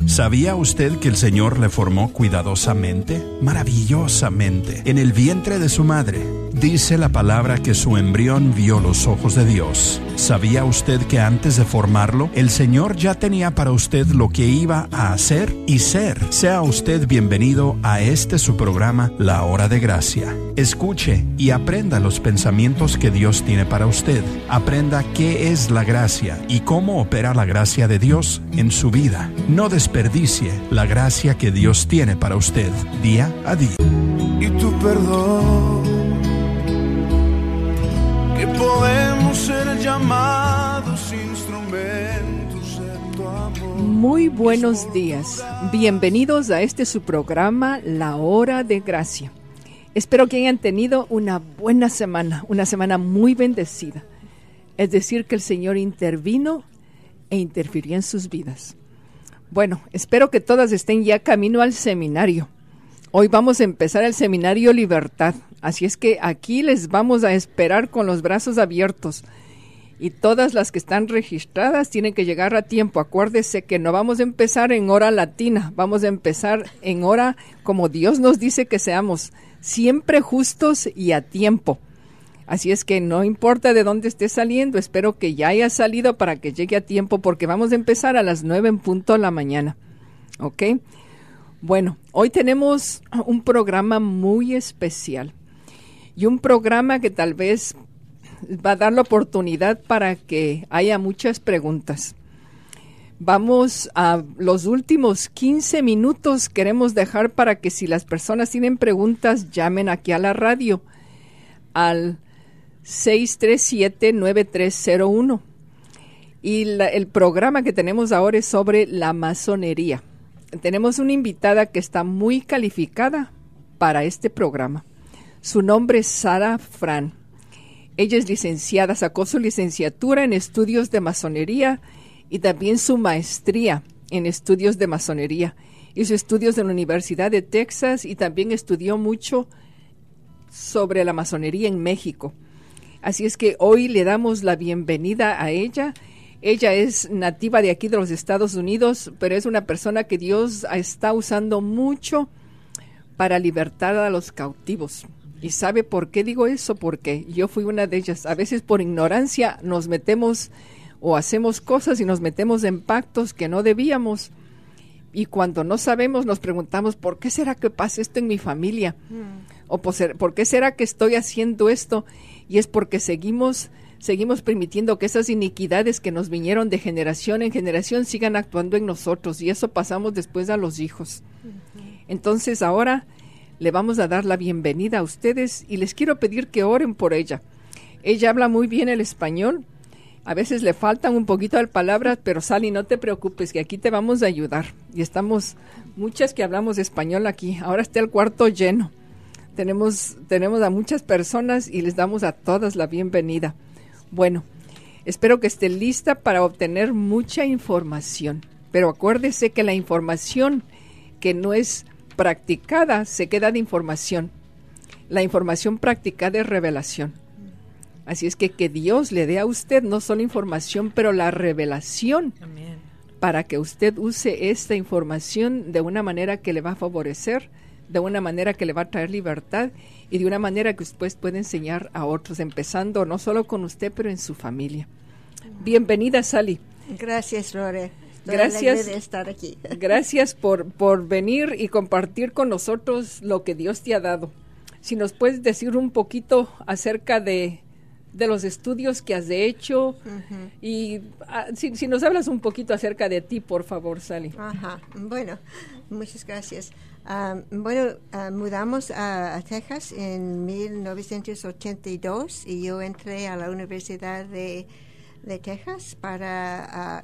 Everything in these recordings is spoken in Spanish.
¿Sabía usted que el Señor le formó cuidadosamente, maravillosamente, en el vientre de su madre? Dice la palabra que su embrión vio los ojos de Dios. ¿Sabía usted que antes de formarlo, el Señor ya tenía para usted lo que iba a hacer y ser? Sea usted bienvenido a su programa, La Hora de Gracia. Escuche y aprenda los pensamientos que Dios tiene para usted. Aprenda qué es la gracia y cómo opera la gracia de Dios en su vida. No desperdicie la gracia que Dios tiene para usted día a día. Y tu perdón, que podemos ser llamados instrumentos de tu amor. Muy buenos días, bienvenidos a su programa, La Hora de Gracia. Espero que hayan tenido una buena semana, una semana muy bendecida. Es decir, que el Señor intervino e interfirió en sus vidas. Bueno, espero que todas estén ya camino al seminario. Hoy vamos a empezar el seminario Libertad, así es que aquí les vamos a esperar con los brazos abiertos. Y todas las que están registradas tienen que llegar a tiempo. Acuérdese que no vamos a empezar en hora latina, vamos a empezar en hora como Dios nos dice que seamos, siempre justos y a tiempo. Así es que no importa de dónde esté saliendo, espero que ya haya salido para que llegue a tiempo, porque vamos a empezar a las 9 en punto de la mañana. ¿Ok? Bueno, hoy tenemos un programa muy especial y un programa que tal vez va a dar la oportunidad para que haya muchas preguntas. Vamos a los últimos 15 minutos, queremos dejar para que si las personas tienen preguntas, llamen aquí a la radio al 637-9301. Y el programa que tenemos ahora es sobre la masonería. Tenemos una invitada que está muy calificada para este programa. Su nombre es Sara Fran. Ella es licenciada, sacó su licenciatura en estudios de masonería y también su maestría en estudios de masonería. Hizo estudios en la Universidad de Texas y también estudió mucho sobre la masonería en México. Así es que hoy le damos la bienvenida a ella. Ella es nativa de aquí de los Estados Unidos, pero es una persona que Dios está usando mucho para libertar a los cautivos. ¿Y sabe por qué digo eso? Porque yo fui una de ellas. A veces por ignorancia nos metemos o hacemos cosas y nos metemos en pactos que no debíamos. Y cuando no sabemos nos preguntamos, ¿por qué será que pasa esto en mi familia? O ¿por qué será que estoy haciendo esto? Y es porque seguimos permitiendo que esas iniquidades que nos vinieron de generación en generación sigan actuando en nosotros. Y eso pasamos después a los hijos. Entonces ahora le vamos a dar la bienvenida a ustedes y les quiero pedir que oren por ella. Ella habla muy bien el español. A veces le faltan un poquito de palabras, pero Sally, no te preocupes, que aquí te vamos a ayudar. Y estamos muchas que hablamos español aquí. Ahora está el cuarto lleno. Tenemos a muchas personas y les damos a todas la bienvenida. Bueno, espero que esté lista para obtener mucha información. Pero acuérdese que la información que no es practicada se queda de información. La información practicada es revelación. Así es que Dios le dé a usted no solo información, pero la revelación. Amén. Para que usted use esta información de una manera que le va a favorecer, de una manera que le va a traer libertad y de una manera que usted puede enseñar a otros, empezando no solo con usted, pero en su familia. Bienvenida, Sally. Gracias, Lore. Gracias de estar aquí. Gracias por venir y compartir con nosotros lo que Dios te ha dado. Si nos puedes decir un poquito acerca de los estudios que has hecho y si nos hablas un poquito acerca de ti, por favor, Sally. Bueno, muchas gracias. Mudamos a Texas en 1982 y yo entré a la Universidad de Texas para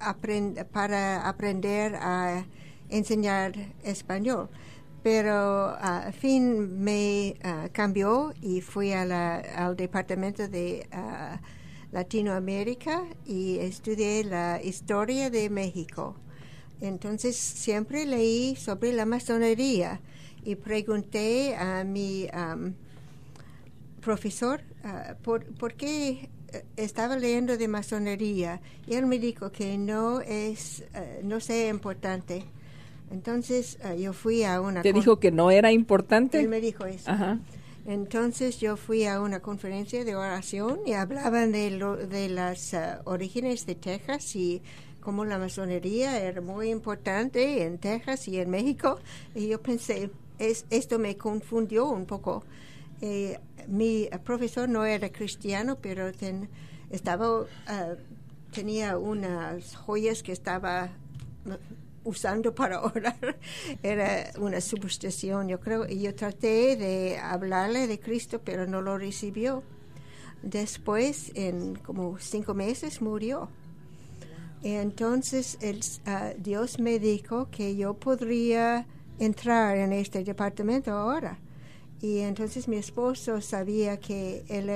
aprender a enseñar español. Pero al fin me cambió y fui al departamento de Latinoamérica y estudié la historia de México. Entonces siempre leí sobre la masonería y pregunté a mi profesor por qué estaba leyendo de masonería y él me dijo que no sea importante. Entonces yo fui a una... ¿Te dijo que no era importante? Él me dijo eso. Ajá. Entonces yo fui a una conferencia de oración y hablaban de las orígenes de Texas y cómo la masonería era muy importante en Texas y en México. Y yo pensé, esto me confundió un poco. Mi profesor no era cristiano, pero tenía unas joyas que estaba usando para orar. Era una superstición, yo creo, y yo traté de hablarle de Cristo, pero no lo recibió. Después, en como 5 meses, murió. Y entonces Dios me dijo que yo podría entrar en este departamento ahora. Y entonces mi esposo sabía que él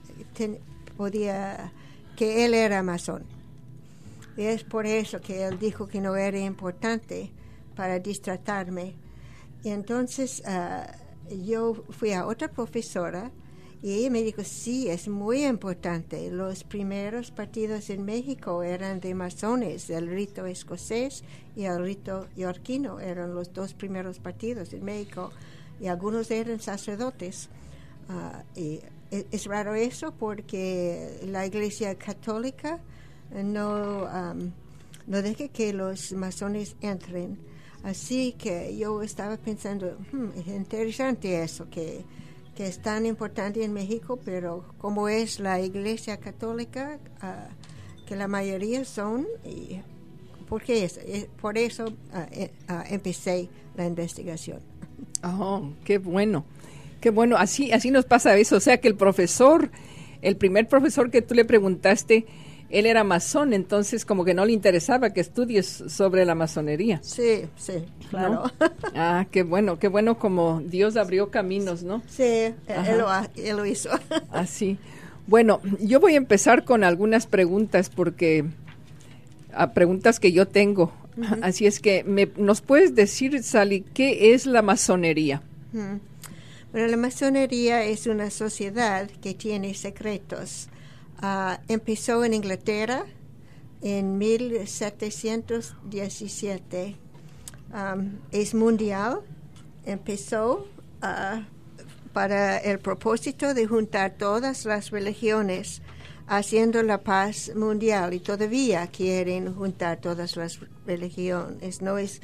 que él era masón. Y es por eso que él dijo que no era importante para distratarme. Y entonces yo fui a otra profesora y ella me dijo, sí, es muy importante. Los primeros partidos en México eran de masones, el rito escocés y el rito yorquino eran los 2 primeros partidos en México. Y algunos eran sacerdotes. Y es raro eso porque la Iglesia Católica no deja que los masones entren. Así que yo estaba pensando, es interesante eso, que es tan importante en México, pero como es la Iglesia Católica, que la mayoría son, y por eso empecé la investigación. Oh, qué bueno. Qué bueno, así nos pasa eso. O sea que el primer profesor que tú le preguntaste, él era masón, entonces como que no le interesaba que estudies sobre la masonería. Sí, claro. ¿No? Qué bueno como Dios abrió caminos, ¿no? Sí, él lo hizo. Así. Bueno, yo voy a empezar con algunas preguntas preguntas que yo tengo. Uh-huh. Así es que nos puedes decir, Sally, ¿qué es la masonería? Uh-huh. Bueno, la masonería es una sociedad que tiene secretos. Empezó en Inglaterra en 1717. Es mundial. Empezó para el propósito de juntar todas las religiones, haciendo la paz mundial, y todavía quieren juntar todas las religiones.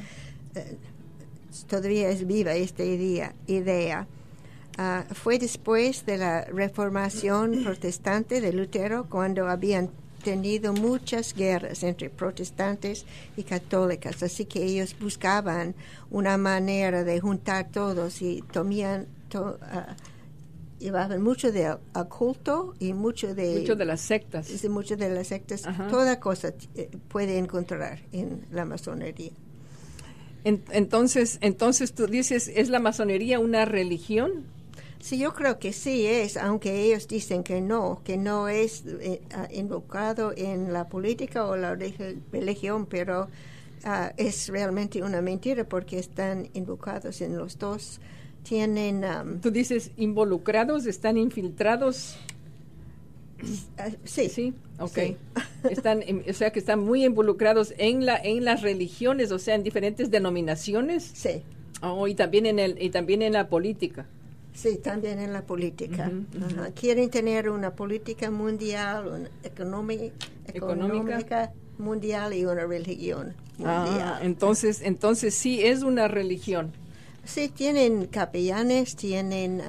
Todavía es viva esta idea. Fue después de la Reformación protestante de Lutero, cuando habían tenido muchas guerras entre protestantes y católicas, así que ellos buscaban una manera de juntar todos y llevaban mucho de oculto y mucho de las sectas. Mucho de las sectas. Ajá. Toda cosa puede encontrar en la masonería. Entonces tú dices, ¿es la masonería una religión? Sí, yo creo que sí es, aunque ellos dicen que no es involucrado en la política o la religión, pero es realmente una mentira porque están involucrados en los dos. Tienen... ¿Tú dices involucrados, están infiltrados? Sí. Sí, ok. Sí. O sea que están muy involucrados en las religiones, o sea, en diferentes denominaciones. Sí. Oh, y también en la política. Sí, también en la política. Uh-huh, uh-huh. Quieren tener una política mundial, una económica mundial y una religión mundial. Entonces sí es una religión. Sí, tienen capellanes, tienen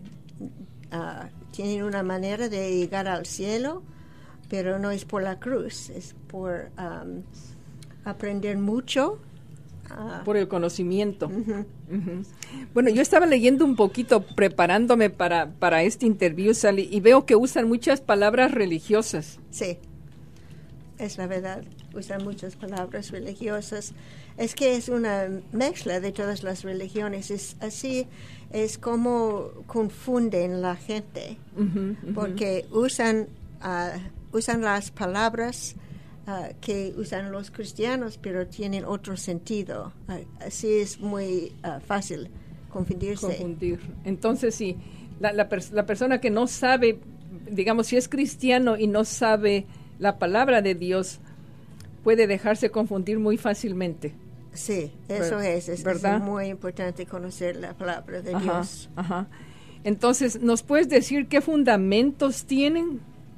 una manera de llegar al cielo, pero no es por la cruz, es por aprender mucho. Por el conocimiento. Uh-huh. Uh-huh. Bueno, yo estaba leyendo un poquito, preparándome para este interview, Sally, y veo que usan muchas palabras religiosas. Sí, es la verdad. Usan muchas palabras religiosas. Es que es una mezcla de todas las religiones. Es como confunden la gente, uh-huh, uh-huh. porque usan las palabras que usan los cristianos, pero tienen otro sentido. Así es muy fácil confundirse. Entonces, sí, la persona que no sabe digamos, si es cristiano y no sabe la palabra de Dios, puede dejarse confundir muy fácilmente. Sí, eso es ¿verdad? muy importante conocer la palabra de Ajá, Dios. ajá. Entonces, ¿nos puedes decir qué fundamentos tienen?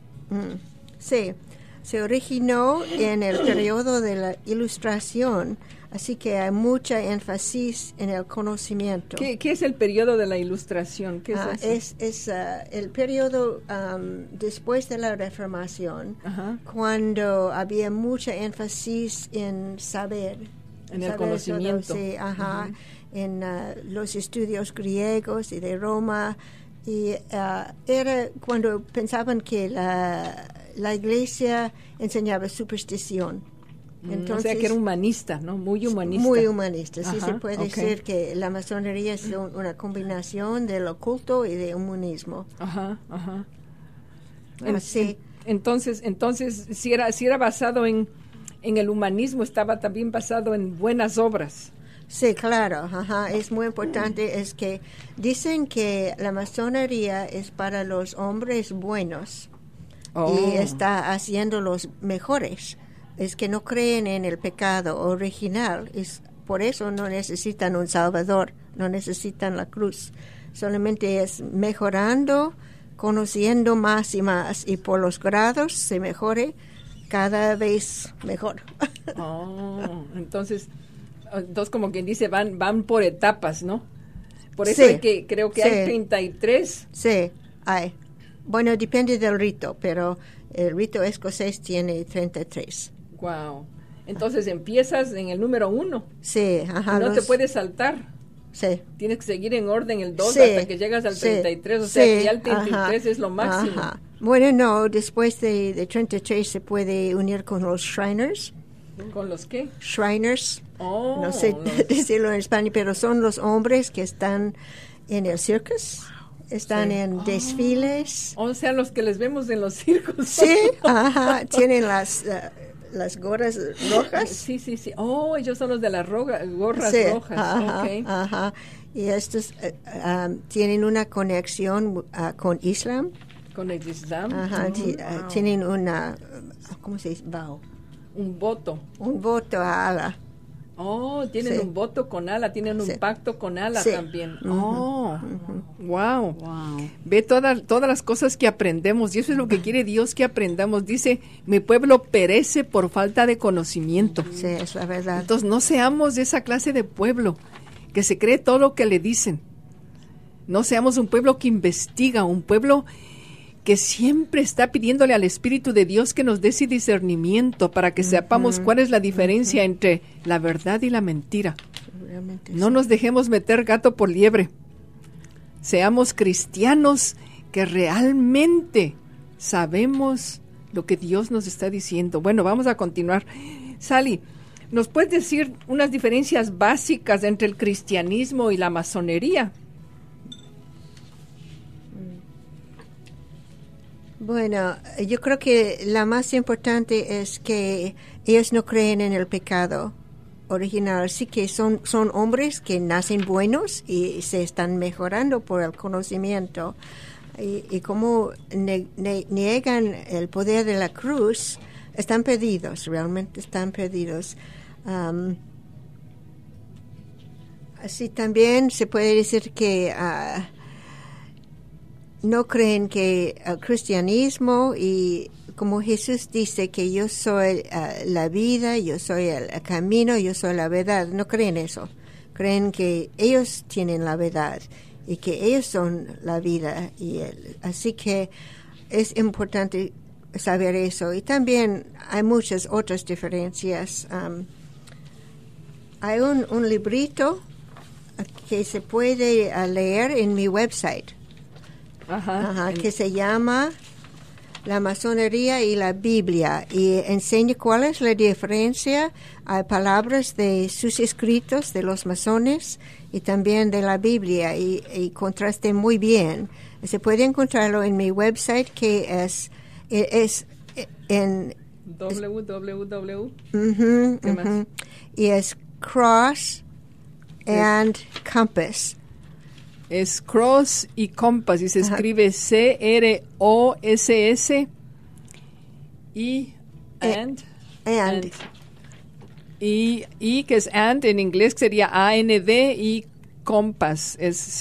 Sí, se originó en el periodo de la Ilustración, así que hay mucha énfasis en el conocimiento. ¿Qué es el periodo de la Ilustración? ¿Qué es eso? Es el periodo después de la Reformación, Ajá. cuando había mucha énfasis en saber. En el saber conocimiento. todo, sí, ajá, en los estudios griegos y de Roma. Y era cuando pensaban que la iglesia enseñaba superstición. Entonces, O sea, que era humanista, ¿no? Muy humanista. Muy humanista. Sí, Ajá, se puede ok. decir que la masonería es una combinación del oculto y del humanismo. Ajá, ajá. Así. Entonces, si era basado en el humanismo, estaba también basado en buenas obras. Sí, claro, ajá. Es muy importante, es que dicen que la masonería es para los hombres buenos y está haciéndolos mejores. Es que no creen en el pecado original, por eso no necesitan un salvador, no necesitan la cruz. Solamente es mejorando, conociendo más y más, y por los grados se mejore cada vez mejor. Entonces como quien dice, van por etapas, ¿no? Por eso Sí, es que creo que sí. hay 33. Sí, hay. Bueno, depende del rito, pero el rito escocés tiene 33. Wow. Entonces empiezas en el número 1. Sí, ajá. No te puedes saltar. Sí. Tienes que seguir en orden el 2 Sí, hasta que llegas al sí, 33. O sea, sí, que ya el 33 ajá, es lo máximo. ajá. Bueno, no, después de 33 se puede unir con los Shriners. ¿Con los qué? Shriners. Oh, No sé decirlo en español, pero son los hombres que están en el circus, están en desfiles. O sea, los que les vemos en los circos. Sí, ajá, tienen las gorras rojas. Sí. Oh, ellos son los de las gorras Sí, rojas. ajá, Okay. ajá. Y estos tienen una conexión con Islam. Con el Islam. Ajá, tienen una, ¿cómo se dice? Vow. Un voto. Un voto a Allah. Oh, tienen Sí. un voto con Allah, tienen un Sí. pacto con Allah Sí. también. Wow. Ve todas las cosas que aprendemos, y eso es lo que quiere Dios que aprendamos. Dice, mi pueblo perece por falta de conocimiento. Sí, es la verdad. Entonces no seamos de esa clase de pueblo que se cree todo lo que le dicen. No seamos un pueblo que investiga, un pueblo que siempre está pidiéndole al Espíritu de Dios que nos dé ese discernimiento para que sepamos cuál es la diferencia entre la verdad y la mentira. Realmente No sí. nos dejemos meter gato por liebre. Seamos cristianos que realmente sabemos lo que Dios nos está diciendo. Bueno, vamos a continuar. Sally, ¿nos puedes decir unas diferencias básicas entre el cristianismo y la masonería? Bueno, yo creo que la más importante es que ellos no creen en el pecado original, sí que son hombres que nacen buenos y se están mejorando por el conocimiento. Y como niegan el poder de la cruz, están perdidos, realmente están perdidos. Así también se puede decir que no creen que el cristianismo, y como Jesús dice que yo soy la vida, yo soy el camino, yo soy la verdad, no creen eso. Creen que ellos tienen la verdad y que ellos son la vida. Así que es importante saber eso. Y también hay muchas otras diferencias. Hay un librito que se puede leer en mi website. Que se llama La Masonería y la Biblia, y enseña cuál es la diferencia. Hay palabras de sus escritos de los masones y también de la Biblia, y contraste muy bien. Se puede encontrarlo en mi website, que es en www. ¿Qué más? Y es Cross and Compass. Es cross y compass y se escribe CROSS y and. Y que es and en inglés sería AND y compass es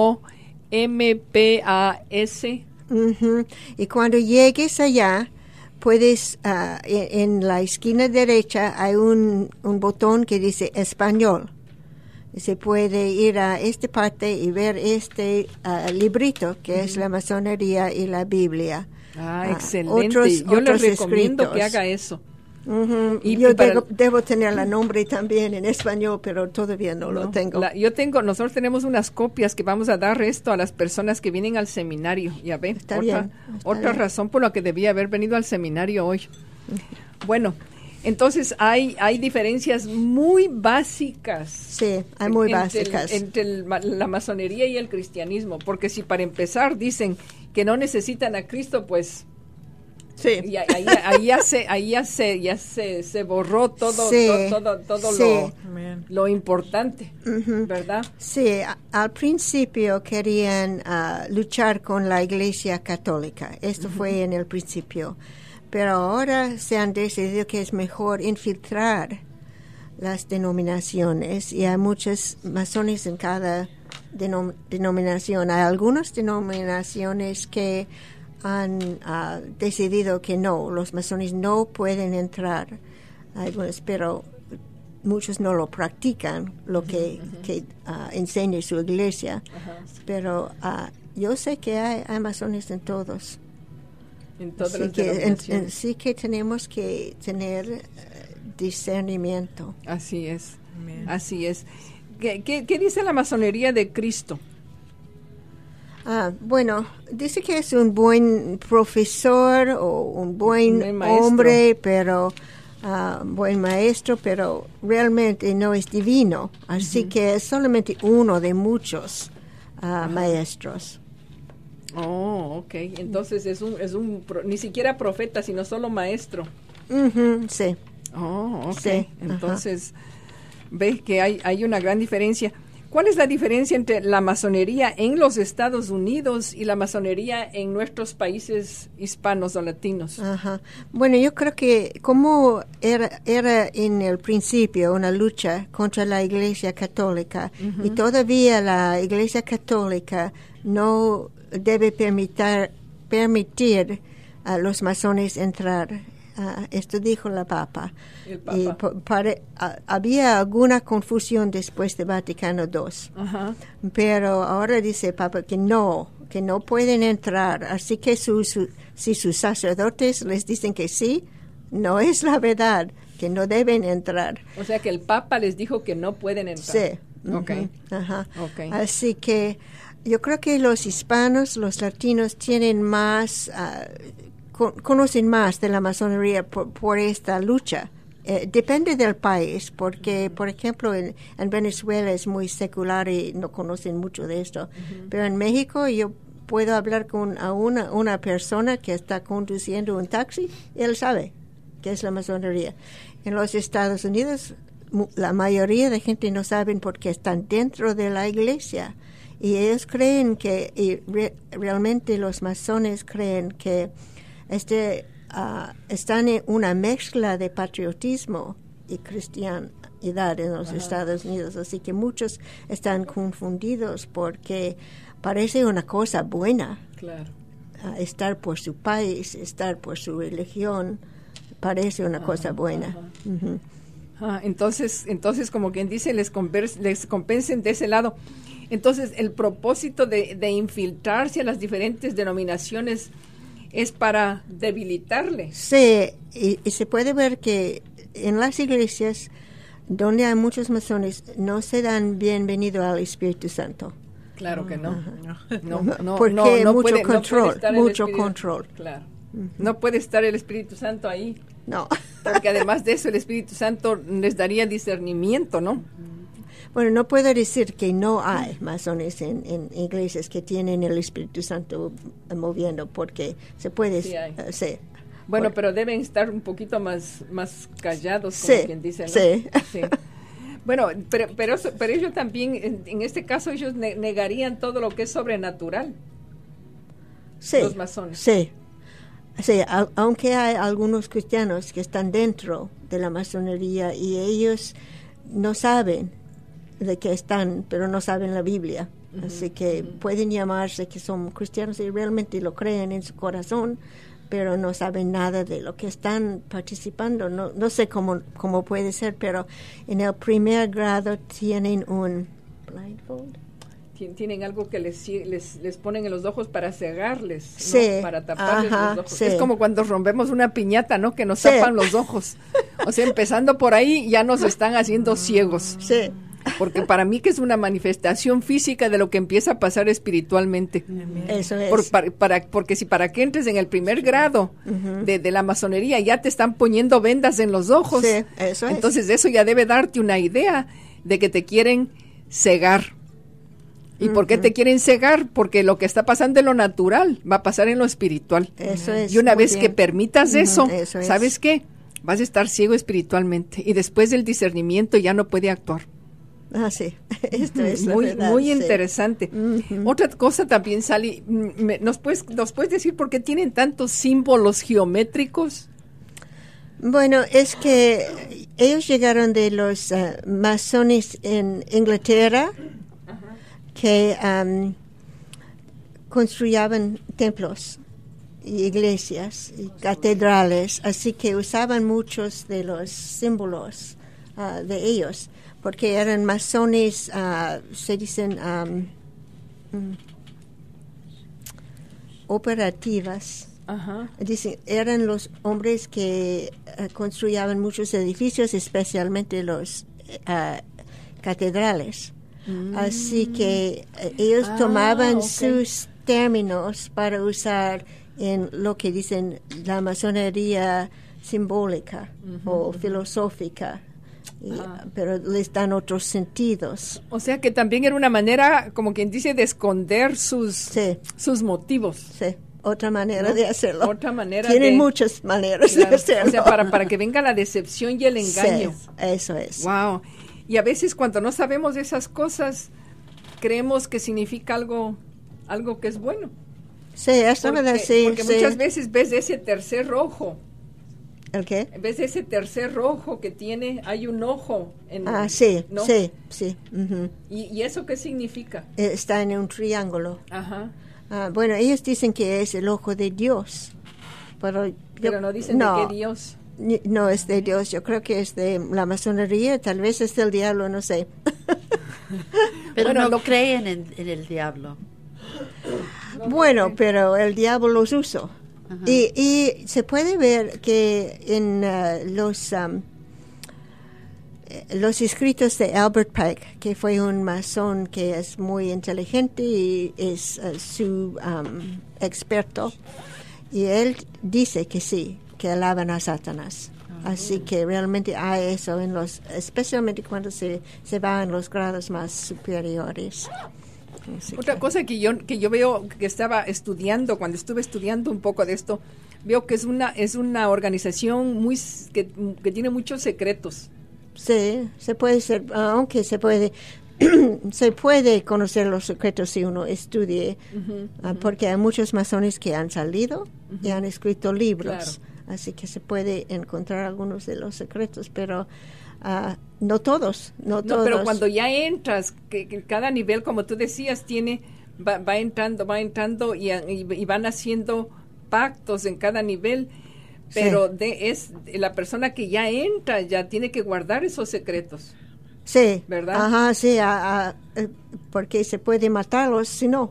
COMPAS. Y cuando llegues allá, puedes, en la esquina derecha hay un botón que dice español. Se puede ir a esta parte y ver este librito que es la masonería y la Biblia. Excelente. Yo les recomiendo escritos. Que haga eso. Y yo debo tener el nombre también en español, pero todavía no lo tengo. Nosotros tenemos unas copias que vamos a dar esto a las personas que vienen al seminario. Ya ven, otra razón por la que debía haber venido al seminario hoy. Bueno, entonces hay diferencias muy básicas. Sí, hay muy básicas. Entre la masonería y el cristianismo, porque si para empezar dicen que no necesitan a Cristo, pues... Sí. Y ahí ya se borró todo, sí. todo sí. lo importante, ¿verdad? Sí, al principio querían luchar con la Iglesia Católica. Esto fue en el principio. Pero ahora se han decidido que es mejor infiltrar las denominaciones y hay muchos masones en cada denominación. Hay algunas denominaciones que han decidido que no, los masones no pueden entrar, pero muchos no lo practican, lo que enseña su iglesia. Pero yo sé que hay masones en todos. En todas las denominaciones. Sí que tenemos que tener discernimiento. Así es, así es. ¿Qué dice la masonería de Cristo? Bueno, dice que es un buen profesor o un buen hombre, pero buen maestro, pero realmente no es divino. Así que es solamente uno de muchos maestros. Oh, okay. Entonces es un ni siquiera profeta, sino solo maestro. Sí. Oh, okay. Sí. Entonces ves que hay una gran diferencia. ¿Cuál es la diferencia entre la masonería en los Estados Unidos y la masonería en nuestros países hispanos o latinos? Bueno, yo creo que como era en el principio una lucha contra la Iglesia Católica y todavía la Iglesia Católica no debe permitir a los masones entrar. Esto dijo el Papa. Y había alguna confusión después de Vaticano II. Pero ahora dice el Papa que no pueden entrar. Así que si sus sacerdotes les dicen que sí, no es la verdad, que no deben entrar. O sea que el Papa les dijo que no pueden entrar. Sí. Okay. Así que yo creo que los hispanos, los latinos tienen más... conocen más de la masonería por esta lucha. Depende del país, porque, por ejemplo, en Venezuela es muy secular y no conocen mucho de esto. Pero en México yo puedo hablar con una persona que está conduciendo un taxi y él sabe qué es la masonería. En los Estados Unidos, la mayoría de gente no saben porque están dentro de la iglesia. Y ellos creen que, realmente los masones creen que están en una mezcla de patriotismo y cristianidad en los Estados Unidos, así que muchos están confundidos porque parece una cosa buena. Claro. Estar por su país, estar por su religión, parece una cosa buena. Entonces, como quien dice, les compensen de ese lado. Entonces, el propósito de infiltrarse a las diferentes denominaciones es para debilitarle. Sí, y se puede ver que en las iglesias donde hay muchos masones no se dan bienvenido al Espíritu Santo. Claro que no. Porque mucho control. Claro. No puede estar el Espíritu Santo ahí. No. Porque además de eso el Espíritu Santo les daría discernimiento, ¿no? Bueno, no puedo decir que no hay masones en iglesias que tienen el Espíritu Santo moviendo, porque se puede... Sí, hay. Sí. Bueno, pero deben estar un poquito más callados, como quien dice, ¿no? Sí. Bueno, pero ellos también, en este caso, ellos negarían todo lo que es sobrenatural. Sí, los masones. Sí, aunque hay algunos cristianos que están dentro de la masonería y ellos no saben de qué están, pero no saben la Biblia. Así que pueden llamarse que son cristianos y realmente lo creen en su corazón, pero no saben nada de lo que están participando. No sé cómo puede ser, pero en el primer grado tienen un blindfold. Tienen algo que les ponen en los ojos para cegarles, ¿no? Sí. Para taparles los ojos. Sí. Es como cuando rompemos una piñata, ¿no? Que nos tapan los ojos. O sea, empezando por ahí ya nos están haciendo ciegos. Sí. Porque para mí que es una manifestación física de lo que empieza a pasar espiritualmente. Eso es. Porque si para que entres en el primer grado de la masonería ya te están poniendo vendas en los ojos. Sí, eso es. Entonces eso ya debe darte una idea de que te quieren cegar. ¿Y por qué te quieren cegar? Porque lo que está pasando en lo natural va a pasar en lo espiritual. Eso es. Y una muy vez bien. que permitas eso, eso es. ¿sabes qué? Vas a estar ciego espiritualmente y después del discernimiento ya no puede actuar. Ah, sí. Esto es la Muy, verdad, muy sí. interesante. Otra cosa también, Sally, ¿nos puedes decir por qué tienen tantos símbolos geométricos? Bueno, es que ellos llegaron de los masones en Inglaterra que construían templos y iglesias y catedrales, así que usaban muchos de los símbolos de ellos, porque eran masones, se dicen operativas. Ajá. Dicen, eran los hombres que construían muchos edificios, especialmente los catedrales. Así que ellos tomaban sus términos para usar en lo que dicen la masonería simbólica o filosófica, pero les dan otros sentidos. O sea que también era una manera, como quien dice, de esconder sus motivos. Sí, otra manera ¿no? de hacerlo. Otra manera Tienen muchas maneras claro, de hacerlo. O sea, para que venga la decepción y el engaño. Sí, eso es. Wow. Y a veces cuando no sabemos de esas cosas, creemos que significa algo que es bueno. Sí, eso me da, sí. Porque muchas veces ves ese tercer ojo. ¿El qué? ¿Ves ese tercer ojo que tiene? Hay un ojo. Sí, ¿no? sí. ¿Y eso qué significa? Está en un triángulo. Ajá. Bueno, ellos dicen que es el ojo de Dios. Pero no dicen de qué Dios. No es de Dios, yo creo que es de la masonería, tal vez es del diablo, no sé. Pero bueno, no creen en el diablo. Bueno, pero el diablo los usó. Y se puede ver que en los escritos de Albert Pike, que fue un masón que es muy inteligente y es su experto, y él dice que sí, que alaban a Satanás. Así que realmente hay eso especialmente cuando se va en los grados más superiores. Otra cosa que yo veo que estaba estudiando, cuando estuve estudiando un poco de esto, veo que es una organización que tiene muchos secretos. Sí, se puede ser, aunque se puede se puede conocer los secretos si uno estudie, porque hay muchos masones que han salido y han escrito libros, así que se puede encontrar algunos de los secretos, pero no todos. Pero cuando ya entras, que cada nivel, como tú decías, va entrando y van haciendo pactos en cada nivel, pero es la persona que ya entra, ya tiene que guardar esos secretos. Sí, ¿verdad? Ajá, sí, porque se puede matarlos si no.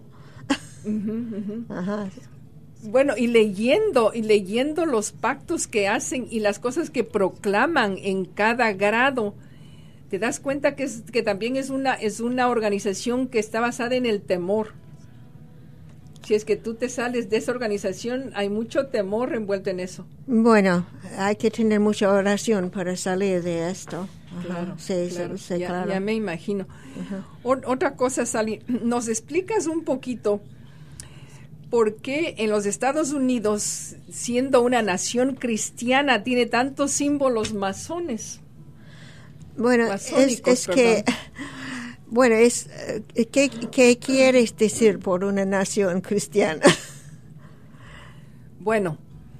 Ajá. Bueno, y leyendo los pactos que hacen y las cosas que proclaman en cada grado, te das cuenta que también es una organización que está basada en el temor. Si es que tú te sales de esa organización, hay mucho temor envuelto en eso. Bueno, hay que tener mucha oración para salir de esto. Claro, sí, claro. Ya me imagino. Otra cosa, Sally, ¿nos explicas un poquito por qué en los Estados Unidos, siendo una nación cristiana, tiene tantos símbolos masones? Bueno, masónicos, ¿qué quieres decir por una nación cristiana? Bueno,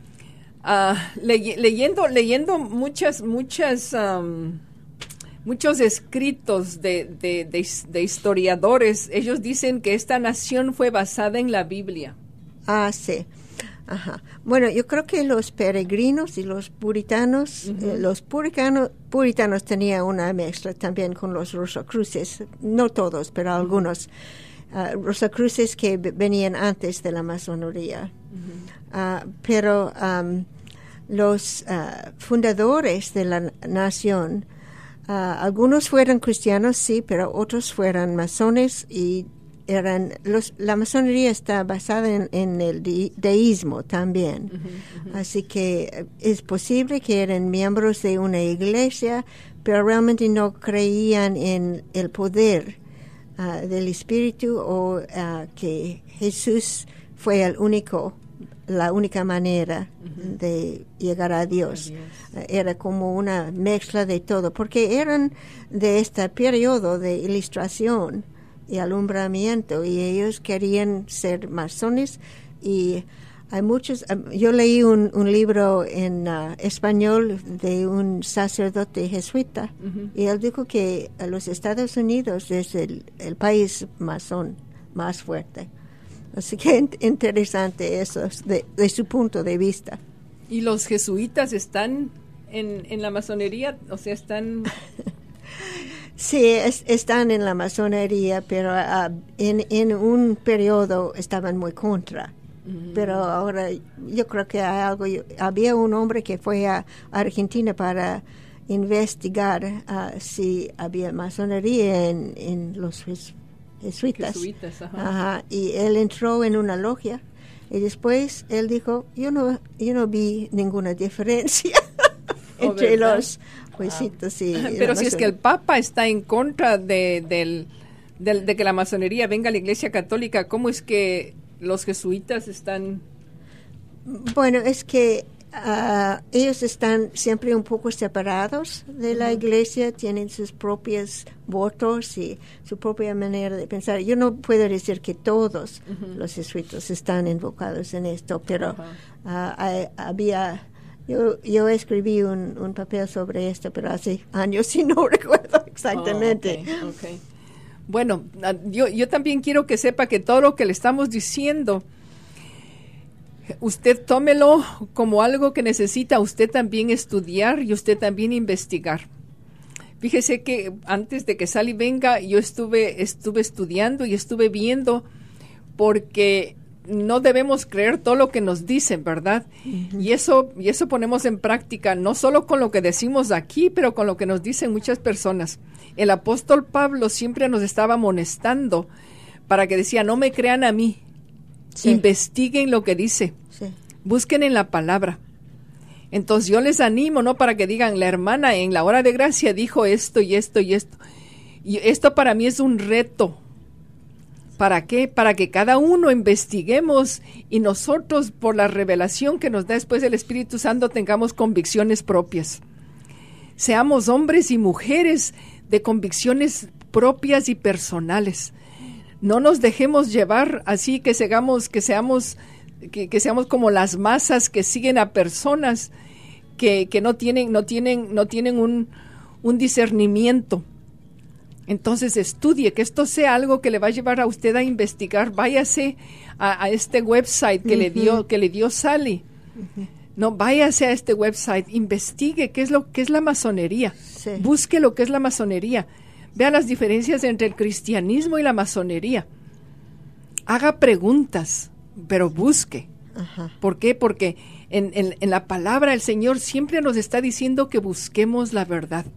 leyendo muchos escritos de historiadores, ellos dicen que esta nación fue basada en la Biblia. Ah, sí. Ajá. Bueno, yo creo que los peregrinos y los puritanos, los puritanos tenían una mezcla también con los rosacruces, no todos, pero algunos rosacruces que venían antes de la masonería. Pero los fundadores de la nación, algunos fueron cristianos, sí, pero otros fueron masones y la masonería está basada en el deísmo también. Así que es posible que eran miembros de una iglesia, pero realmente no creían en el poder del espíritu o que Jesús fue la única manera de llegar a Dios. Era como una mezcla de todo, porque eran de este periodo de ilustración y alumbramiento, y ellos querían ser masones. Y hay muchos, yo leí un libro en español de un sacerdote jesuita, y él dijo que los Estados Unidos es el país masón más fuerte. Así que interesante eso de su punto de vista. ¿Y los jesuitas están en la masonería? O sea, están... Sí, están en la masonería, pero en un periodo estaban muy contra. Pero ahora yo creo que había un hombre que fue a Argentina para investigar si había masonería en los jesuitas. Ajá. Y él entró en una logia y después él dijo, yo no vi ninguna diferencia entre los juicitos y pero si es que el Papa está en contra de que la masonería venga a la Iglesia Católica, ¿cómo es que los jesuitas están? Bueno, es que ellos están siempre un poco separados de la Iglesia, tienen sus propios votos y su propia manera de pensar. Yo no puedo decir que todos los jesuitas están invocados en esto, pero había... Yo escribí un papel sobre esto, pero hace años y no recuerdo exactamente. Okay. Bueno, yo también quiero que sepa que todo lo que le estamos diciendo, usted tómelo como algo que necesita usted también estudiar y usted también investigar. Fíjese que antes de que Sally venga, yo estuve estudiando y estuve viendo, porque no debemos creer todo lo que nos dicen, ¿verdad? Y eso ponemos en práctica, no solo con lo que decimos aquí, pero con lo que nos dicen muchas personas. El apóstol Pablo siempre nos estaba amonestando para que decía, no me crean a mí, investiguen lo que dice, busquen en la palabra. Entonces yo les animo, no para que digan, la hermana en la hora de gracia dijo esto y esto y esto. Y esto para mí es un reto. ¿Para qué? Para que cada uno investiguemos y nosotros, por la revelación que nos da después el Espíritu Santo, tengamos convicciones propias. Seamos hombres y mujeres de convicciones propias y personales. No nos dejemos llevar así que seamos como las masas que siguen a personas que no tienen un discernimiento. Entonces estudie, que esto sea algo que le va a llevar a usted a investigar. Váyase a este website que le dio Sally. No, váyase a este website, investigue qué es la masonería. Busque lo que es la masonería. Vea las diferencias entre el cristianismo y la masonería. Haga preguntas, pero busque. ¿Por qué? Porque en la palabra el Señor siempre nos está diciendo que busquemos la verdad.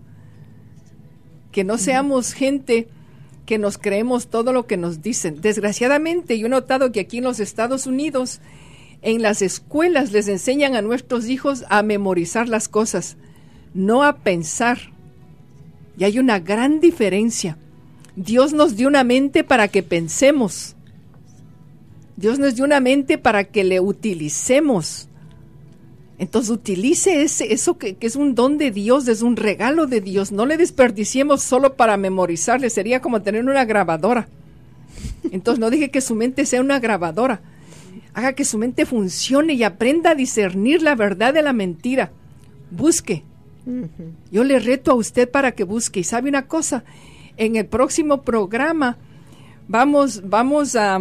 Que no seamos gente que nos creemos todo lo que nos dicen. Desgraciadamente, yo he notado que aquí en los Estados Unidos, en las escuelas les enseñan a nuestros hijos a memorizar las cosas, no a pensar. Y hay una gran diferencia. Dios nos dio una mente para que pensemos. Dios nos dio una mente para que le utilicemos. Entonces utilice eso que es un don de Dios, es un regalo de Dios. No le desperdiciemos solo para memorizarle, sería como tener una grabadora. Entonces no deje que su mente sea una grabadora. Haga que su mente funcione y aprenda a discernir la verdad de la mentira. Busque. Yo le reto a usted para que busque. Y sabe una cosa, en el próximo programa vamos a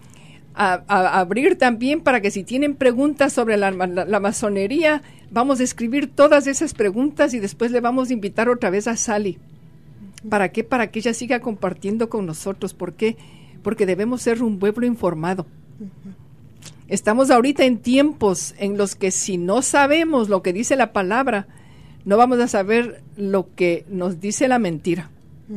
abrir también para que si tienen preguntas sobre la masonería, vamos a escribir todas esas preguntas y después le vamos a invitar otra vez a Sally. ¿Para qué? Para que ella siga compartiendo con nosotros. ¿Por qué? Porque debemos ser un pueblo informado. Estamos ahorita en tiempos en los que si no sabemos lo que dice la palabra, no vamos a saber lo que nos dice la mentira.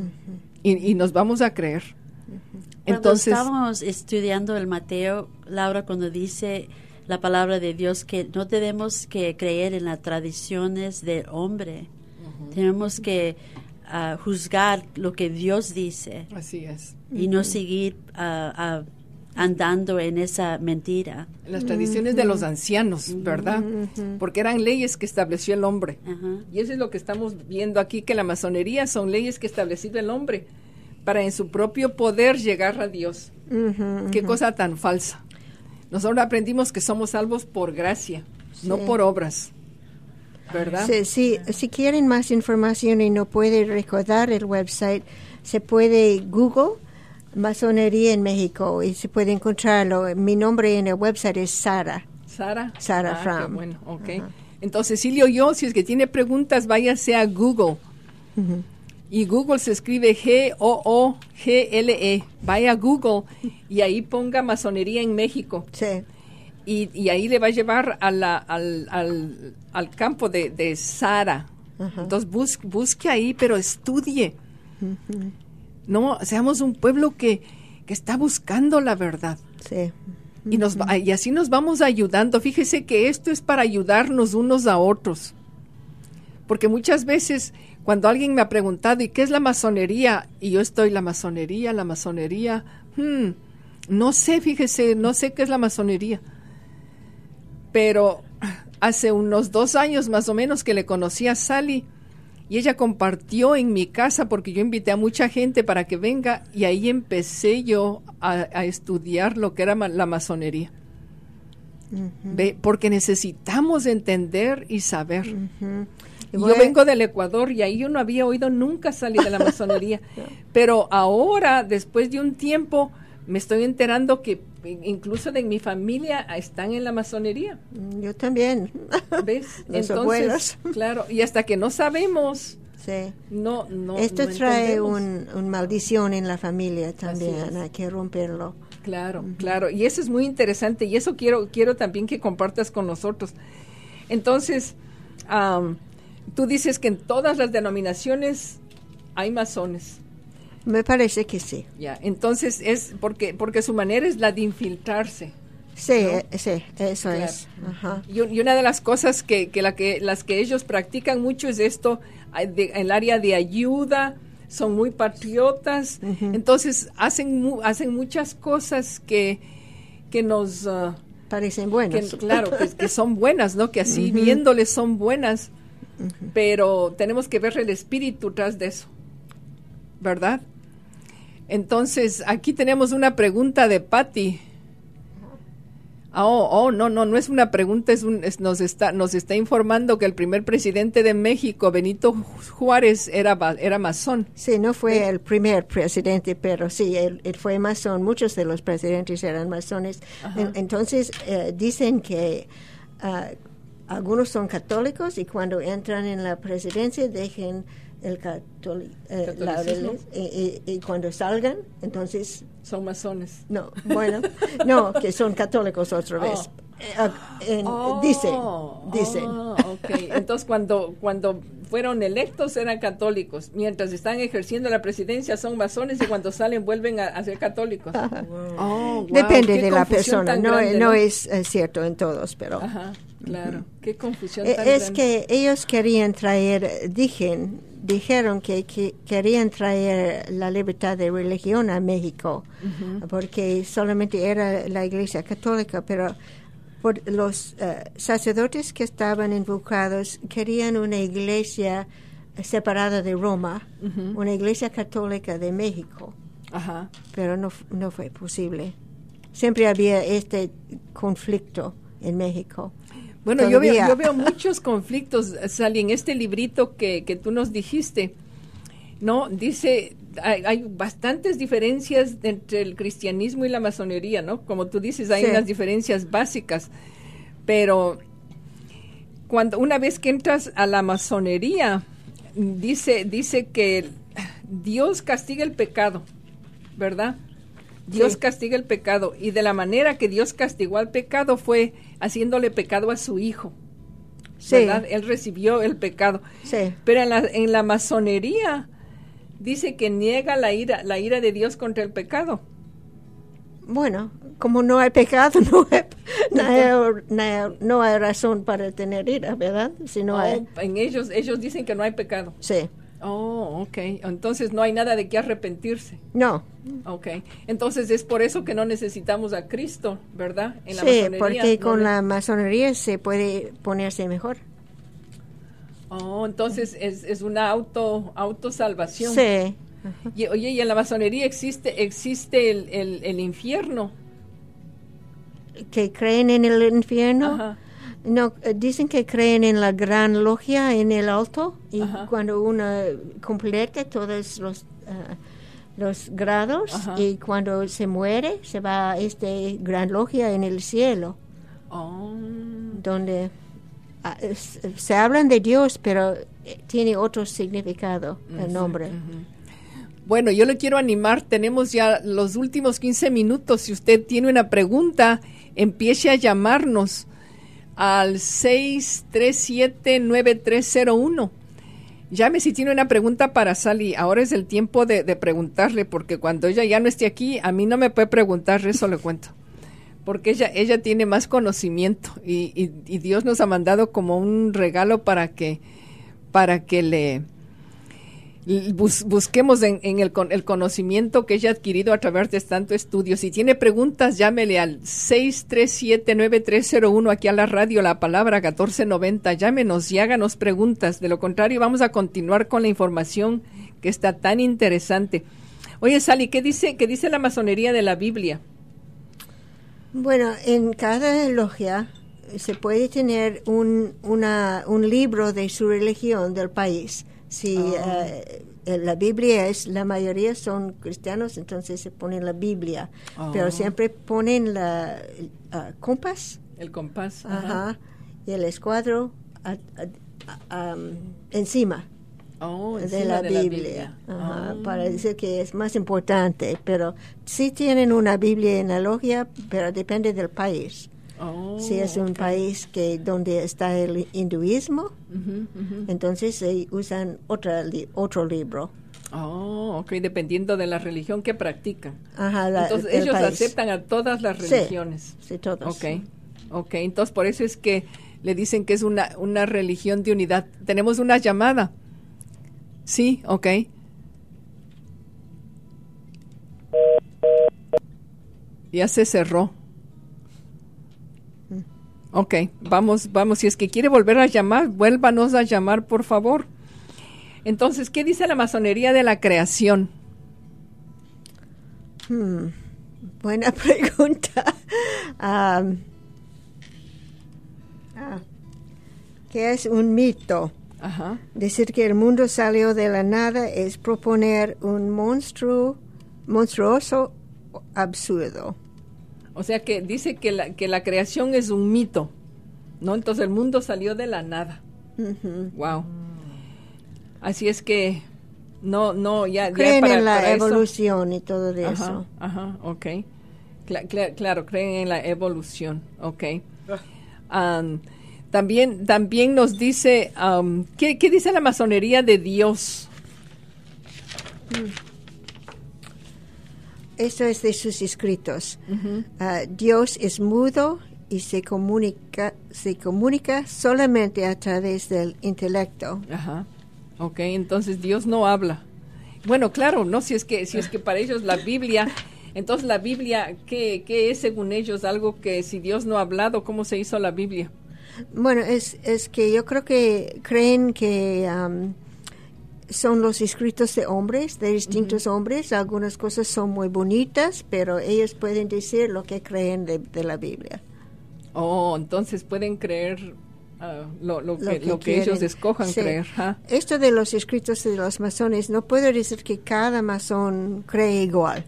Y nos vamos a creer. Entonces, cuando estábamos estudiando el Mateo, Laura, cuando dice la palabra de Dios que no tenemos que creer en las tradiciones del hombre, tenemos que juzgar lo que Dios dice. Así es. Y no seguir andando en esa mentira. Las tradiciones de los ancianos, ¿verdad? Porque eran leyes que estableció el hombre. Y eso es lo que estamos viendo aquí, que la masonería son leyes que estableció el hombre para en su propio poder llegar a Dios. Qué cosa tan falsa. Nosotros aprendimos que somos salvos por gracia, no por obras, ¿verdad? Si quieren más información y no pueden recordar el website, se puede Google Masonería en México y se puede encontrarlo. Mi nombre en el website es Sara. Sara Fram. Bueno, ok. Entonces, Cecilio, si es que tiene preguntas, váyase a Google. Y Google se escribe Google. Vaya a Google y ahí ponga Masonería en México. Sí. Y ahí le va a llevar al campo de Sara. Entonces, busque ahí, pero estudie. No, seamos un pueblo que está buscando la verdad. Sí. Y así nos vamos ayudando. Fíjese que esto es para ayudarnos unos a otros. Porque muchas veces cuando alguien me ha preguntado, ¿y qué es la masonería? Y yo estoy, la masonería. No sé, fíjese, no sé qué es la masonería. Pero hace unos 2 años más o menos que le conocí a Sally, y ella compartió en mi casa porque yo invité a mucha gente para que venga y ahí empecé yo a estudiar lo que era la masonería. Porque necesitamos entender y saber. Yo vengo del Ecuador y ahí yo no había oído nunca salir de la masonería. Pero ahora, después de un tiempo, me estoy enterando que incluso de mi familia están en la masonería. Yo también. ¿Ves? Los abuelos. Claro, y hasta que no sabemos, no esto no trae una maldición en la familia también, hay que romperlo. Claro, claro, y eso es muy interesante y eso quiero también que compartas con nosotros. Entonces, tú dices que en todas las denominaciones hay masones. Me parece que sí. Ya, entonces es porque su manera es la de infiltrarse. Sí, ¿no? Sí, eso claro. es. Ajá. Y una de las cosas las que ellos practican mucho es esto, en el área de ayuda, son muy patriotas, entonces hacen muchas cosas que nos parecen buenas. Que son buenas, ¿no? Que así viéndoles son buenas, pero tenemos que ver el espíritu tras de eso, ¿verdad? Entonces, aquí tenemos una pregunta de Patty. No es una pregunta, nos está informando que el primer presidente de México, Benito Juárez, era masón. Sí, no fue el primer presidente, pero sí, él fue masón. Muchos de los presidentes eran masones. Entonces, dicen que algunos son católicos y cuando entran en la presidencia dejen el catolicismo y cuando salgan, entonces son masones. No, que son católicos otra vez. Dicen. Okay. Entonces cuando fueron electos eran católicos, mientras están ejerciendo la presidencia son masones y cuando salen vuelven a ser católicos. Wow, depende de la persona, no es cierto en todos, pero claro, qué confusión tan es grande. que ellos querían dijeron que querían traer la libertad de religión a México, porque solamente era la Iglesia Católica, pero los sacerdotes que estaban involucrados querían una iglesia separada de Roma, una iglesia católica de México, pero no fue posible. Siempre había este conflicto en México. Bueno, yo veo muchos conflictos, Sally, en este librito que tú nos dijiste, ¿no? Dice, hay bastantes diferencias entre el cristianismo y la masonería, ¿no? Como tú dices, hay unas diferencias básicas, pero una vez que entras a la masonería, dice que Dios castiga el pecado, ¿verdad? Dios castiga el pecado, y de la manera que Dios castigó al pecado fue haciéndole pecado a su hijo, ¿verdad? Él recibió el pecado. Pero en la masonería dice que niega la ira de Dios contra el pecado. Bueno, como no hay pecado, no hay razón para tener ira, ¿verdad? Si no hay. En ellos dicen que no hay pecado. Sí. Oh, okay. Entonces no hay nada de qué arrepentirse. No. Okay. Entonces es por eso que no necesitamos a Cristo, ¿verdad? En la masonería, porque con la masonería se puede ponerse mejor. Oh, entonces es una autosalvación. Sí. Y, oye, y en la masonería existe el infierno. ¿Que creen en el infierno? No, dicen que creen en la gran logia en el alto, y cuando uno completa todos los grados, y cuando se muere se va a esta gran logia en el cielo, donde se hablan de Dios, pero tiene otro significado el nombre. Bueno, yo le quiero animar, tenemos ya los últimos 15 minutos. Si usted tiene una pregunta, empiece a llamarnos al 637-9301. Llame si tiene una pregunta para Sally. Ahora es el tiempo de preguntarle, porque cuando ella ya no esté aquí, a mí no me puede preguntar, eso le cuento. Porque ella tiene más conocimiento, y Dios nos ha mandado como un regalo para que le busquemos en el conocimiento que ella ha adquirido a través de tanto estudio. Si tiene preguntas, llámele al 637-9301 aquí a la radio, la palabra 1490. Llámenos y háganos preguntas. De lo contrario, vamos a continuar con la información que está tan interesante. Oye, Sally, ¿qué dice la masonería de la Biblia? Bueno, en cada logia se puede tener un libro de su religión del país. Si la Biblia la mayoría son cristianos, entonces se pone la Biblia, pero siempre ponen la compás. El compás. Y el escuadro encima de la Biblia. Para decir que es más importante, pero sí tienen una Biblia en la logia, pero depende del país. Si es un país donde está el hinduismo, entonces se usan otro libro. Dependiendo de la religión que practican. Entonces ellos aceptan a todas las religiones. Sí, todas. Entonces por eso es que le dicen que es una religión de unidad. Tenemos una llamada. Sí, ya se cerró. Vamos, si es que quiere volver a llamar, vuélvanos a llamar, por favor. Entonces, ¿qué dice la masonería de la creación? Buena pregunta. ¿Qué es un mito? Decir que el mundo salió de la nada es proponer un monstruoso absurdo. O sea que dice que la creación es un mito, ¿no? Entonces el mundo salió de la nada. Wow. Así es que ya creen para, en la para evolución y todo eso. Claro, creen en la evolución. También nos dice, ¿qué dice la masonería de Dios? Eso es de sus escritos. Dios es mudo y se comunica solamente a través del intelecto. Entonces Dios no habla. Bueno, claro, no, si es que para ellos la Biblia Entonces, la Biblia, ¿qué es según ellos? Algo que si Dios no ha hablado, ¿cómo se hizo la Biblia? Bueno, es que yo creo que creen que son los escritos de hombres, de distintos hombres. Algunas cosas son muy bonitas, pero ellos pueden decir lo que creen de la Biblia. Oh, entonces pueden creer lo que ellos escojan creer. Esto de los escritos de los masones, no puedo decir que cada masón cree igual.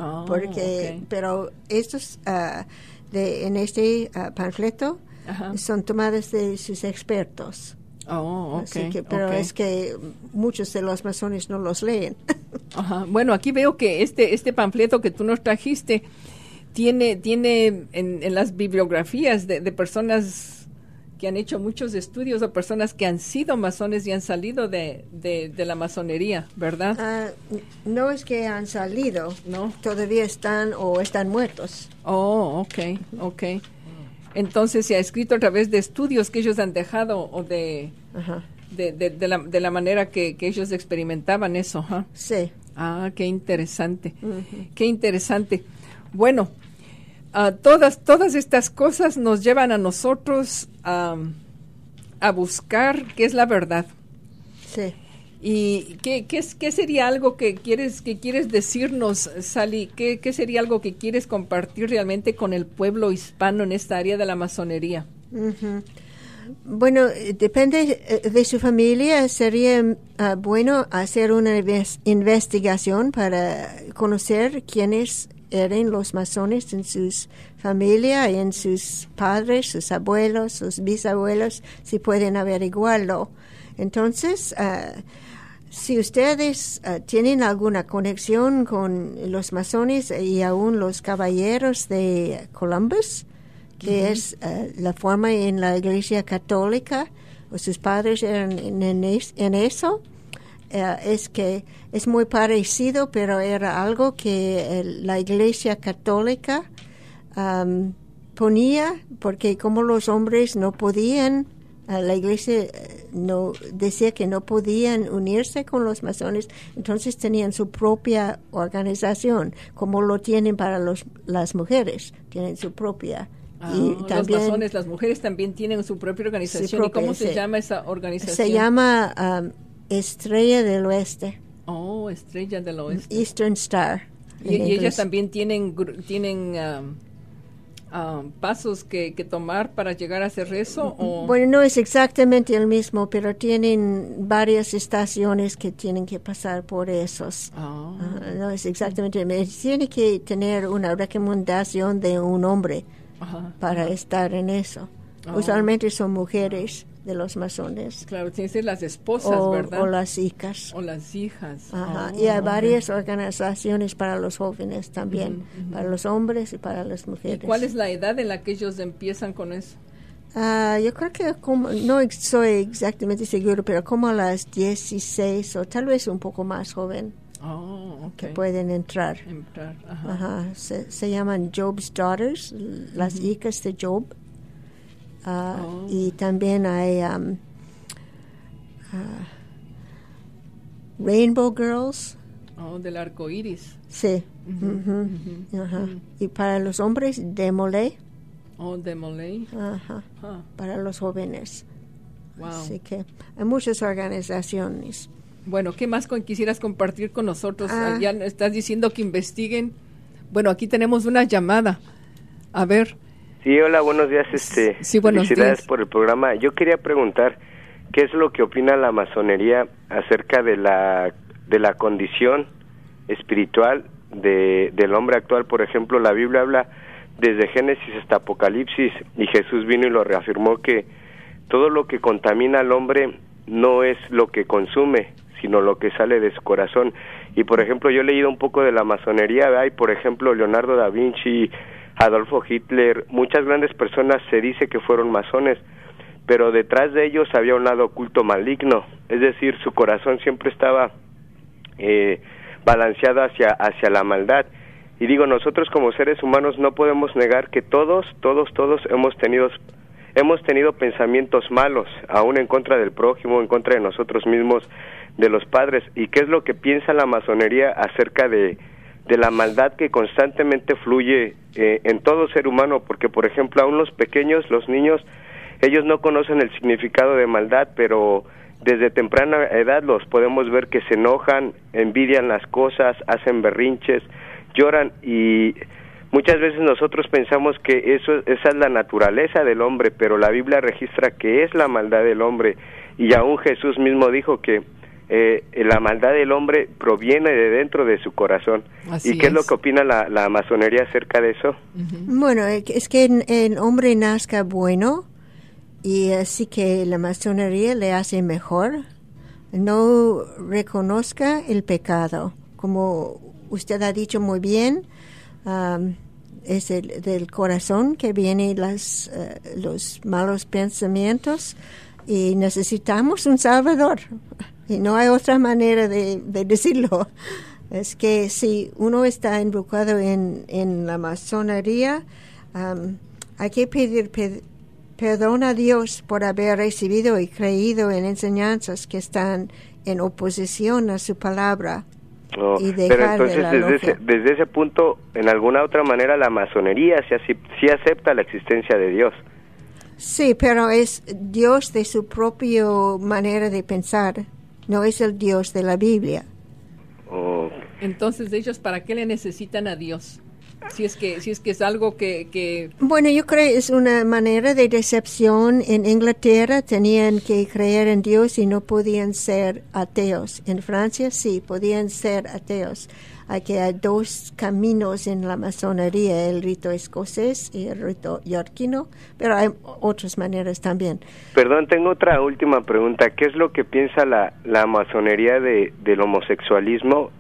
Pero estos en este panfleto son tomadas de sus expertos. Pero es que muchos de los masones no los leen. Bueno, aquí veo que este panfleto que tú nos trajiste tiene en las bibliografías de personas que han hecho muchos estudios o personas que han sido masones y han salido de la masonería, ¿verdad? No es que han salido, ¿no? Todavía están muertos. Oh, okay. Entonces se ha escrito a través de estudios que ellos han dejado o de la manera que ellos experimentaban eso. Sí. Qué interesante. Qué interesante. Bueno, todas estas cosas nos llevan a nosotros a buscar qué es la verdad. Sí. ¿Y qué sería algo que quieres decirnos, Sally? ¿Qué sería algo que quieres compartir realmente con el pueblo hispano en esta área de la masonería? Bueno, depende de su familia. Sería bueno hacer una investigación para conocer quiénes eran los masones en sus familias, en sus padres, sus abuelos, sus bisabuelos, si pueden averiguarlo. Entonces, si ustedes tienen alguna conexión con los masones y aún los caballeros de Columbus, que es la forma en la Iglesia Católica, o sus padres eran en eso, es que es muy parecido, pero era algo que la Iglesia Católica ponía, porque como los hombres no podían, la Iglesia no decía que no podían unirse con los masones, entonces tenían su propia organización, como lo tienen para las mujeres, tienen su propia. Y también, los masones, las mujeres también tienen su propia organización. ¿Y cómo se llama esa organización? Se llama Estrella del Oeste. Oh, Estrella del Oeste. Eastern Star. Y ellas también tienen pasos que tomar para llegar a hacer eso. ¿O? Bueno, no es exactamente el mismo, pero tienen varias estaciones que tienen que pasar por esos. No es exactamente el mismo. Tiene que tener una recomendación de un hombre para estar en eso. Usualmente son mujeres de los masones. Claro, tienen que ser las esposas, ¿verdad? O las hijas. O las hijas. Y hay varias organizaciones para los jóvenes también, para los hombres y para las mujeres. ¿Y cuál es la edad en la que ellos empiezan con eso? Yo creo que no soy exactamente seguro, pero como a las 16 o tal vez un poco más joven. Que pueden entrar. Se llaman Job's Daughters, las hijas de Job. Y también hay Rainbow Girls. Del arco iris. Sí. Y para los hombres, Demolay. Demolay. Para los jóvenes. Wow. Así que hay muchas organizaciones. Bueno, ¿qué más quisieras compartir con nosotros? Ya estás diciendo que investiguen. Bueno, aquí tenemos una llamada. A ver. Sí, hola, buenos días. Sí, buenos felicidades días por el programa. Yo quería preguntar, ¿qué es lo que opina la masonería acerca de la condición espiritual del hombre actual? Por ejemplo, la Biblia habla desde Génesis hasta Apocalipsis, y Jesús vino y lo reafirmó, que todo lo que contamina al hombre no es lo que consume, sino lo que sale de su corazón. Y por ejemplo, yo he leído un poco de la masonería, hay por ejemplo Leonardo da Vinci, Adolfo Hitler, muchas grandes personas se dice que fueron masones, pero detrás de ellos había un lado oculto maligno, es decir, su corazón siempre estaba balanceado hacia la maldad. Y digo, nosotros como seres humanos no podemos negar que todos hemos tenido pensamientos malos, aún en contra del prójimo, en contra de nosotros mismos, de los padres. ¿Y qué es lo que piensa la masonería acerca de la maldad que constantemente fluye en todo ser humano, porque por ejemplo aún los pequeños, los niños, ellos no conocen el significado de maldad, pero desde temprana edad los podemos ver que se enojan, envidian las cosas, hacen berrinches, lloran, y muchas veces nosotros pensamos que esa es la naturaleza del hombre, pero la Biblia registra que es la maldad del hombre, y aún Jesús mismo dijo que la maldad del hombre proviene de dentro de su corazón. Así ¿Y qué es lo que opina la masonería acerca de eso? Bueno, es que el hombre nazca bueno, y así que la masonería le hace mejor. No reconozca el pecado, como usted ha dicho muy bien. Es del corazón que vienen los malos pensamientos, y necesitamos un Salvador, y no hay otra manera de decirlo. Es que si uno está involucrado en la masonería, hay que pedir perdón a Dios por haber recibido y creído en enseñanzas que están en oposición a su palabra. Y pero entonces desde ese punto, en alguna otra manera, la masonería sí acepta la existencia de Dios. Sí, pero es Dios de su propia manera de pensar, no es el Dios de la Biblia. Entonces, ellos, ¿para qué le necesitan a Dios? Si es que es algo que... Bueno, yo creo que es una manera de decepción. En Inglaterra tenían que creer en Dios y no podían ser ateos. En Francia sí, podían ser ateos. Hay dos caminos en la masonería, el rito escocés y el rito yorquino, pero hay otras maneras también. Perdón, tengo otra última pregunta. ¿Qué es lo que piensa la masonería del homosexualismo?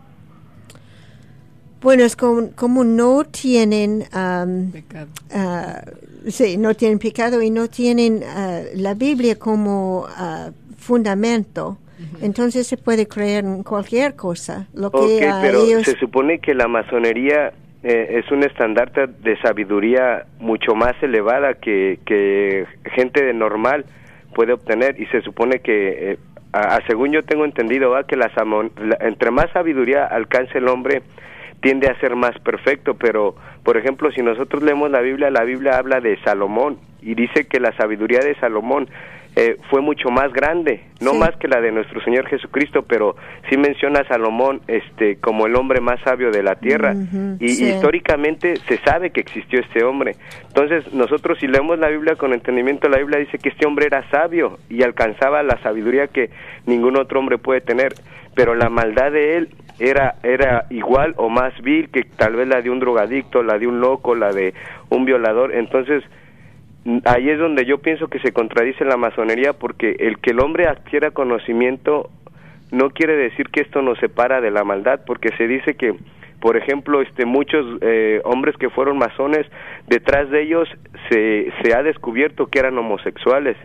Bueno, es como no tienen pecado. Sí, no tienen pecado y no tienen la Biblia como fundamento. Entonces se puede creer en cualquier cosa. Pero se supone que la masonería es un estandarte de sabiduría mucho más elevada que gente de normal puede obtener, y se supone que, según yo tengo entendido, que entre más sabiduría alcance el hombre, tiende a ser más perfecto. Pero, por ejemplo, si nosotros leemos la Biblia habla de Salomón, y dice que la sabiduría de Salomón fue mucho más grande, no sí, más que la de nuestro Señor Jesucristo, pero sí menciona a Salomón como el hombre más sabio de la tierra, y sí, históricamente se sabe que existió este hombre. Entonces, nosotros si leemos la Biblia con entendimiento, la Biblia dice que este hombre era sabio y alcanzaba la sabiduría que ningún otro hombre puede tener, pero la maldad de él era igual o más vil que tal vez la de un drogadicto, la de un loco, la de un violador. Entonces, ahí es donde yo pienso que se contradice la masonería, porque el que el hombre adquiera conocimiento no quiere decir que esto nos separa de la maldad, porque se dice que, por ejemplo, muchos hombres que fueron masones, detrás de ellos se ha descubierto que eran homosexuales.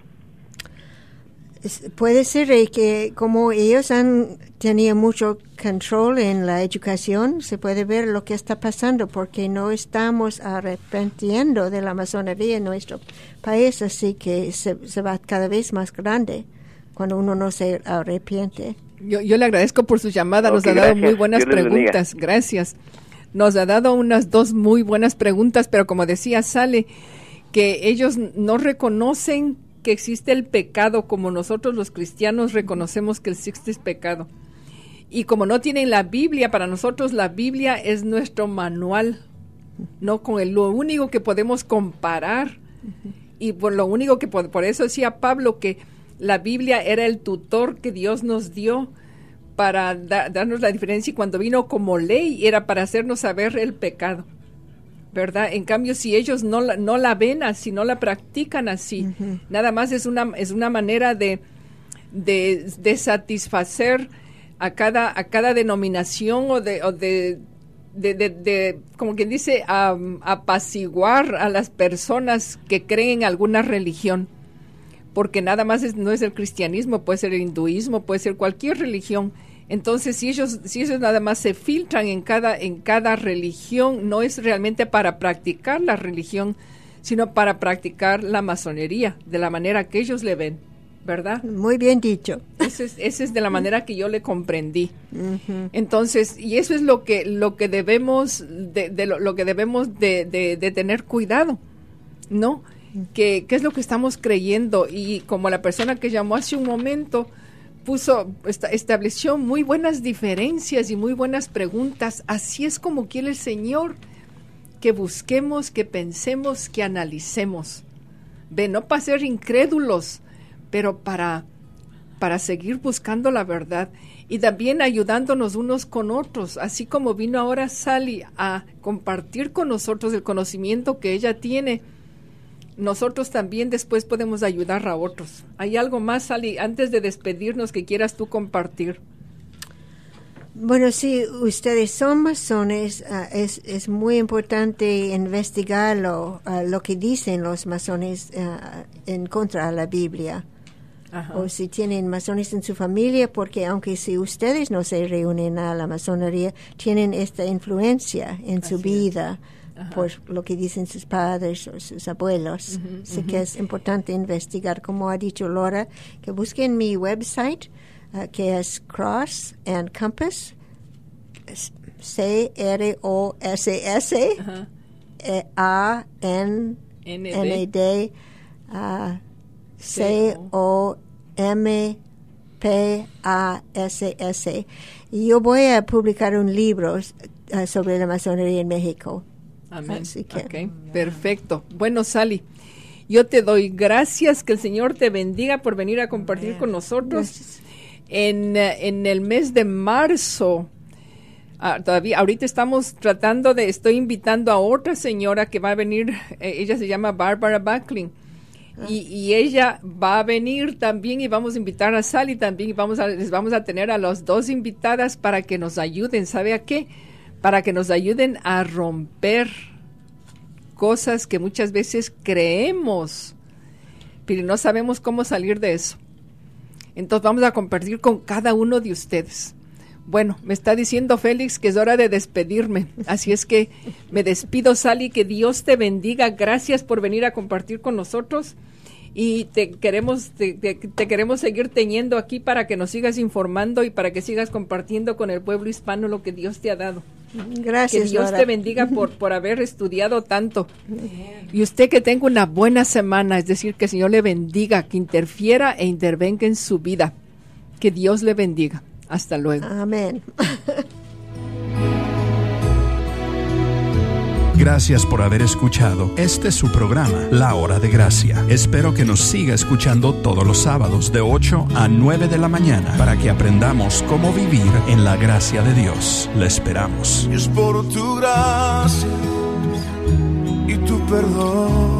Puede ser que como ellos han tenido mucho control en la educación, se puede ver lo que está pasando, porque no estamos arrepintiendo de la masonería en nuestro país, así que se va cada vez más grande cuando uno no se arrepiente. Yo le agradezco por su llamada, nos ha dado muy buenas preguntas, gracias. Nos ha dado unas 2 muy buenas preguntas, pero como decía Sale, que ellos no reconocen que existe el pecado como nosotros los cristianos reconocemos que existe el pecado. Y como no tienen la Biblia, para nosotros la Biblia es nuestro manual, no con lo único que podemos comparar. Y por lo único que por eso decía Pablo que la Biblia era el tutor que Dios nos dio para darnos la diferencia, y cuando vino como ley era para hacernos saber el pecado, ¿verdad? En cambio, si ellos no la ven así, no la practican así, nada más es una manera de satisfacer a cada denominación o de como quien dice, apaciguar a las personas que creen en alguna religión, porque nada más no es el cristianismo, puede ser el hinduismo, puede ser cualquier religión. Entonces, si ellos nada más se filtran en cada religión, no es realmente para practicar la religión, sino para practicar la masonería, de la manera que ellos le ven, ¿verdad? Muy bien dicho. esa es de la manera que yo le comprendí. Entonces, y eso es lo que debemos de tener cuidado, ¿no? ¿Qué es lo que estamos creyendo? Y como la persona que llamó hace un momento estableció muy buenas diferencias y muy buenas preguntas. Así es como quiere el Señor que busquemos, que pensemos, que analicemos. No para ser incrédulos, pero para seguir buscando la verdad y también ayudándonos unos con otros, así como vino ahora Sally a compartir con nosotros el conocimiento que ella tiene. Nosotros también después podemos ayudar a otros. ¿Hay algo más, Sally, antes de despedirnos que quieras tú compartir? Bueno, si ustedes son masones, es muy importante investigar lo que dicen los masones en contra de la Biblia. Ajá. O si tienen masones en su familia, porque aunque si ustedes no se reúnen a la masonería, tienen esta influencia en su vida. Por lo que dicen sus padres o sus abuelos. Así que es importante investigar, como ha dicho Laura, que busquen mi website, que es Cross and Compass, CROSSANND COMPASS. Y yo voy a publicar un libro sobre la masonería en México. Amén. Okay, perfecto. Bueno, Sally, yo te doy gracias, que el Señor te bendiga por venir a compartir con nosotros. En el mes de marzo, ahorita estoy invitando a otra señora que va a venir, ella se llama Barbara Buckling, y ella va a venir también, y vamos a invitar a Sally también, y les vamos a tener a las dos invitadas para que nos ayuden, ¿sabe a qué? Para que nos ayuden a romper cosas que muchas veces creemos, pero no sabemos cómo salir de eso. Entonces vamos a compartir con cada uno de ustedes. Bueno, me está diciendo Félix que es hora de despedirme, así es que me despido, Sally, que Dios te bendiga. Gracias por venir a compartir con nosotros y te queremos seguir teniendo aquí para que nos sigas informando y para que sigas compartiendo con el pueblo hispano lo que Dios te ha dado. Gracias, que Dios Laura. te bendiga por haber estudiado tanto. Y usted que tenga una buena semana, es decir, que el Señor le bendiga, que interfiera e intervenga en su vida. Que Dios le bendiga. Hasta luego. Amén. Gracias por haber escuchado. Este es su programa, La Hora de Gracia. Espero que nos siga escuchando todos los sábados de 8 a 9 de la mañana para que aprendamos cómo vivir en la gracia de Dios. Le esperamos. Es por tu gracia y tu perdón